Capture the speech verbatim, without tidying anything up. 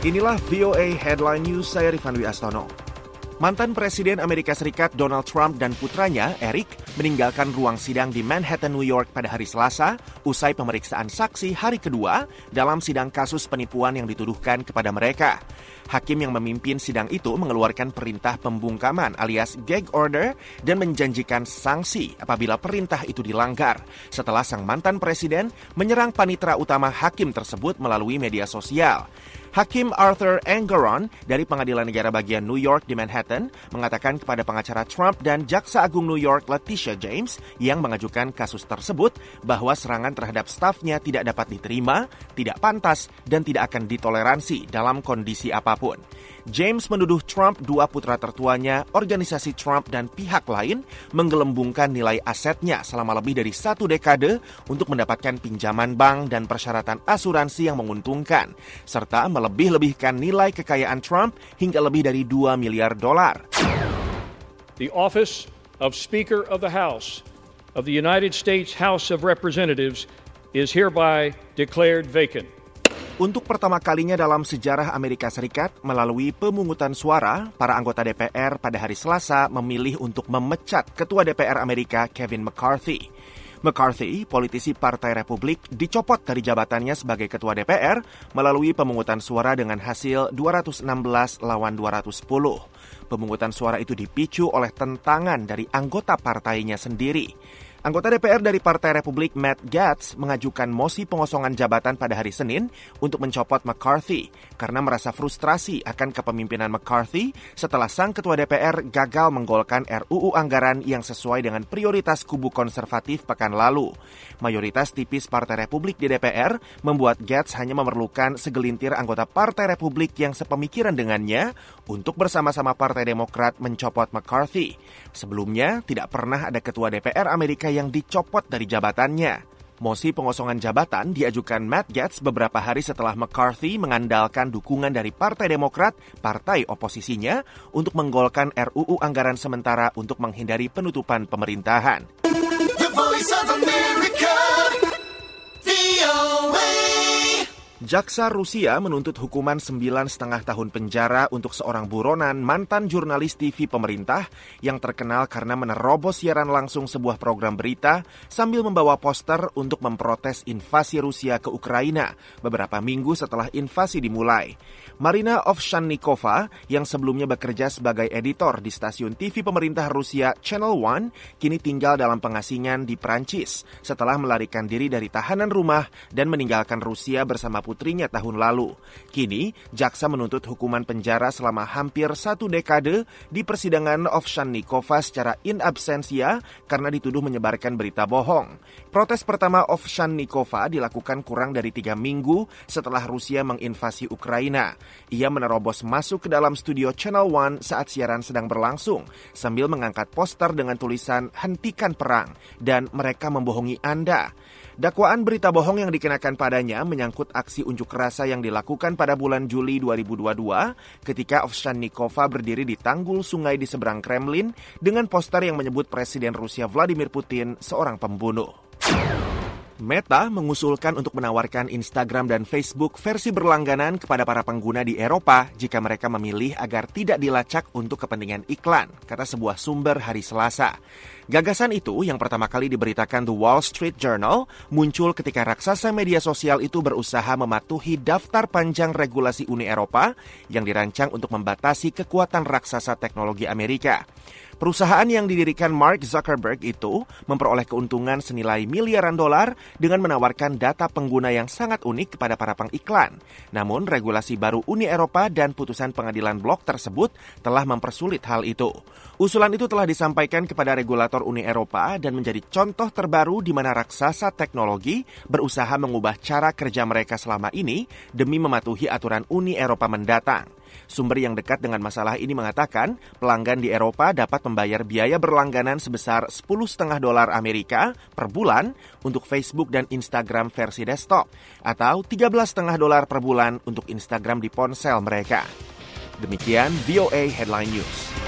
Inilah V O A Headline News, saya Rifan Dwi Astono. Mantan Presiden Amerika Serikat Donald Trump dan putranya, Eric, meninggalkan ruang sidang di Manhattan, New York pada hari Selasa usai pemeriksaan saksi hari kedua dalam sidang kasus penipuan yang dituduhkan kepada mereka. Hakim yang memimpin sidang itu mengeluarkan perintah pembungkaman alias gag order dan menjanjikan sanksi apabila perintah itu dilanggar setelah sang mantan presiden menyerang panitera utama hakim tersebut melalui media sosial. Hakim Arthur Engoron dari Pengadilan Negara Bagian New York di Manhattan mengatakan kepada pengacara Trump dan Jaksa Agung New York Letitia James yang mengajukan kasus tersebut bahwa serangan terhadap stafnya tidak dapat diterima, tidak pantas, dan tidak akan ditoleransi dalam kondisi apapun. James menuduh Trump, dua putra tertuanya, organisasi Trump, dan pihak lain menggelembungkan nilai asetnya selama lebih dari satu dekade untuk mendapatkan pinjaman bank dan persyaratan asuransi yang menguntungkan, serta melebih-lebihkan nilai kekayaan Trump hingga lebih dari dua miliar dolar. The office of Speaker of the House of the United States House of Representatives is hereby declared vacant. Untuk pertama kalinya dalam sejarah Amerika Serikat, melalui pemungutan suara, para anggota D P R pada hari Selasa memilih untuk memecat Ketua D P R Amerika Kevin McCarthy. McCarthy, politisi Partai Republik, dicopot dari jabatannya sebagai Ketua D P R melalui pemungutan suara dengan hasil dua ratus enam belas lawan dua ratus sepuluh. Pemungutan suara itu dipicu oleh tentangan dari anggota partainya sendiri. Anggota D P R dari Partai Republik Matt Gaetz mengajukan mosi pengosongan jabatan pada hari Senin untuk mencopot McCarthy karena merasa frustrasi akan kepemimpinan McCarthy setelah sang Ketua D P R gagal menggolkan R U U anggaran yang sesuai dengan prioritas kubu konservatif pekan lalu. Mayoritas tipis Partai Republik di D P R membuat Gaetz hanya memerlukan segelintir anggota Partai Republik yang sepemikiran dengannya untuk bersama-sama Partai Demokrat mencopot McCarthy. Sebelumnya, tidak pernah ada Ketua D P R Amerika yang dicopot dari jabatannya. Mosi pengosongan jabatan diajukan Matt Gaetz beberapa hari setelah McCarthy mengandalkan dukungan dari Partai Demokrat, partai oposisinya, untuk menggolkan R U U anggaran sementara untuk menghindari penutupan pemerintahan. The Voice of America, V O A. Jaksa Rusia menuntut hukuman sembilan setengah tahun penjara untuk seorang buronan mantan jurnalis T V pemerintah yang terkenal karena menerobos siaran langsung sebuah program berita sambil membawa poster untuk memprotes invasi Rusia ke Ukraina beberapa minggu setelah invasi dimulai. Marina Ovsyannikova yang sebelumnya bekerja sebagai editor di stasiun T V pemerintah Rusia Channel One kini tinggal dalam pengasingan di Prancis setelah melarikan diri dari tahanan rumah dan meninggalkan Rusia bersama putrinya tahun lalu. Kini, jaksa menuntut hukuman penjara selama hampir satu dekade di persidangan Ovsyannikova secara in absentia karena dituduh menyebarkan berita bohong. Protes pertama Ovsyannikova dilakukan kurang dari tiga minggu setelah Rusia menginvasi Ukraina. Ia menerobos masuk ke dalam studio Channel One saat siaran sedang berlangsung sambil mengangkat poster dengan tulisan "Hentikan Perang" dan "Mereka membohongi Anda". Dakwaan berita bohong yang dikenakan padanya menyangkut aksi unjuk rasa yang dilakukan pada bulan Juli dua ribu dua puluh dua ketika Ovsyannikova berdiri di tanggul sungai di seberang Kremlin dengan poster yang menyebut Presiden Rusia Vladimir Putin seorang pembunuh. Meta mengusulkan untuk menawarkan Instagram dan Facebook versi berlangganan kepada para pengguna di Eropa jika mereka memilih agar tidak dilacak untuk kepentingan iklan, kata sebuah sumber hari Selasa. Gagasan itu yang pertama kali diberitakan The Wall Street Journal muncul ketika raksasa media sosial itu berusaha mematuhi daftar panjang regulasi Uni Eropa yang dirancang untuk membatasi kekuatan raksasa teknologi Amerika. Perusahaan yang didirikan Mark Zuckerberg itu memperoleh keuntungan senilai miliaran dolar dengan menawarkan data pengguna yang sangat unik kepada para pengiklan. Namun, regulasi baru Uni Eropa dan putusan pengadilan blok tersebut telah mempersulit hal itu. Usulan itu telah disampaikan kepada regulator Uni Eropa dan menjadi contoh terbaru di mana raksasa teknologi berusaha mengubah cara kerja mereka selama ini demi mematuhi aturan Uni Eropa mendatang. Sumber yang dekat dengan masalah ini mengatakan pelanggan di Eropa dapat membayar biaya berlangganan sebesar sepuluh koma lima dolar Amerika per bulan untuk Facebook dan Instagram versi desktop atau tiga belas koma lima dolar per bulan untuk Instagram di ponsel mereka. Demikian V O A Headline News.